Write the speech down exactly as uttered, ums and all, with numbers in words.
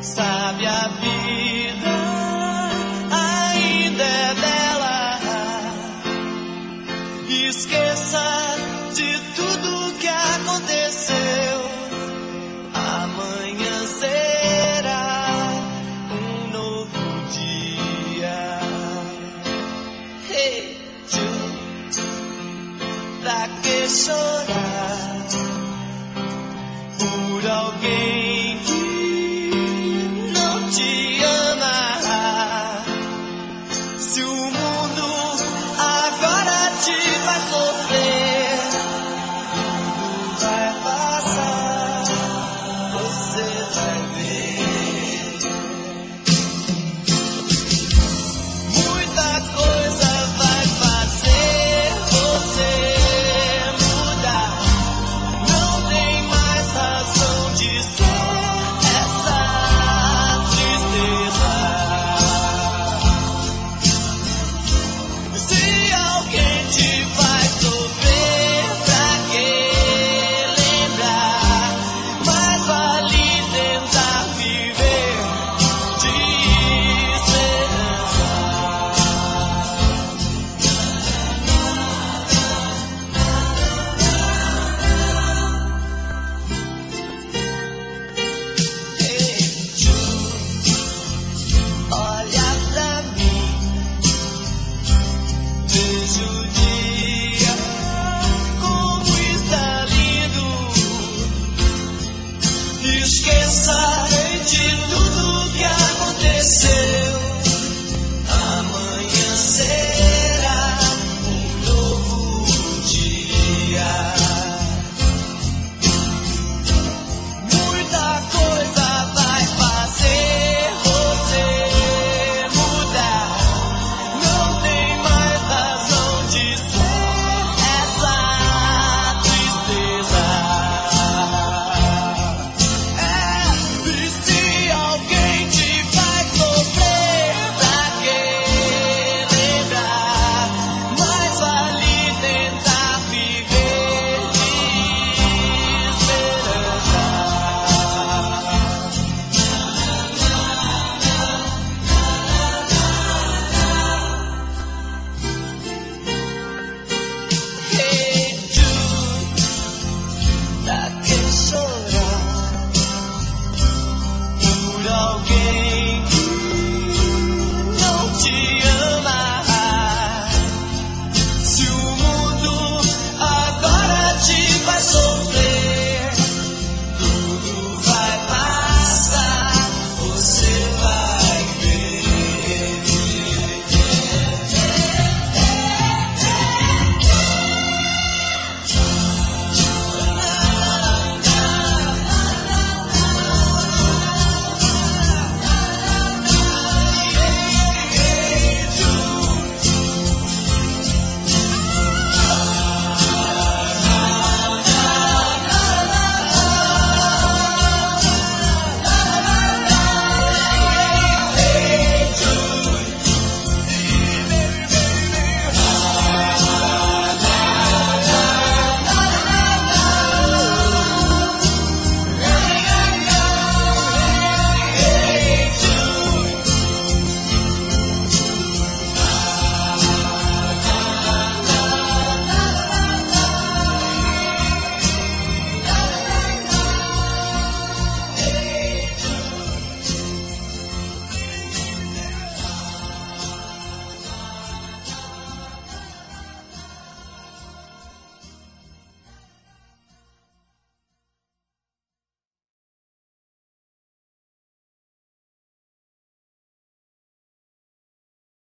sabe a vida ainda é dela. Esqueça de tudo que aconteceu. Amanhã será um novo dia. Hey, Jude, pra que chorar por alguém que não te ama? Se o mundo agora te faz sofrer, tudo vai passar, você vai ver. Muita coisa vai fazer você mudar. Não tem mais razão de ser essa tristeza. Se alguém te faz sofrer, pra que lembrar? Mais vale tentar viver de esperança. Hey, Jude, olha pra mim, veja o dia como está lindo. Esqueça de tudo que aconteceu. Amanhã será um novo dia. Muita coisa vai fazer você mudar. Não tem mais razão de ser essa tristeza. É, e se alguém te faz sofrer, pra que lembrar? Mais vale tentar viver de esperança. Hey, Jude, pra que chorar por alguém